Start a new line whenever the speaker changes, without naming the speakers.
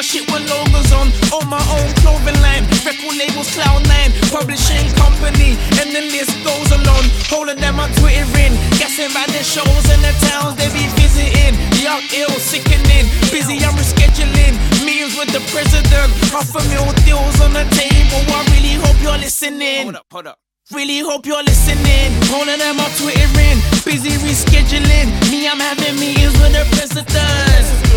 shit with logos on my own clothing line. Record labels, Cloud9, publishing company, and the list goes along. All of them are twittering, guessing by the shows and the towns they be visiting. Young, ill, sickening, busy, I'm rescheduling meetings with the president. Half a mil deals on the table. I really hope you're listening. Hold up. Really hope you're listening. All of them are twittering, busy rescheduling. Me, I'm having meetings with the president.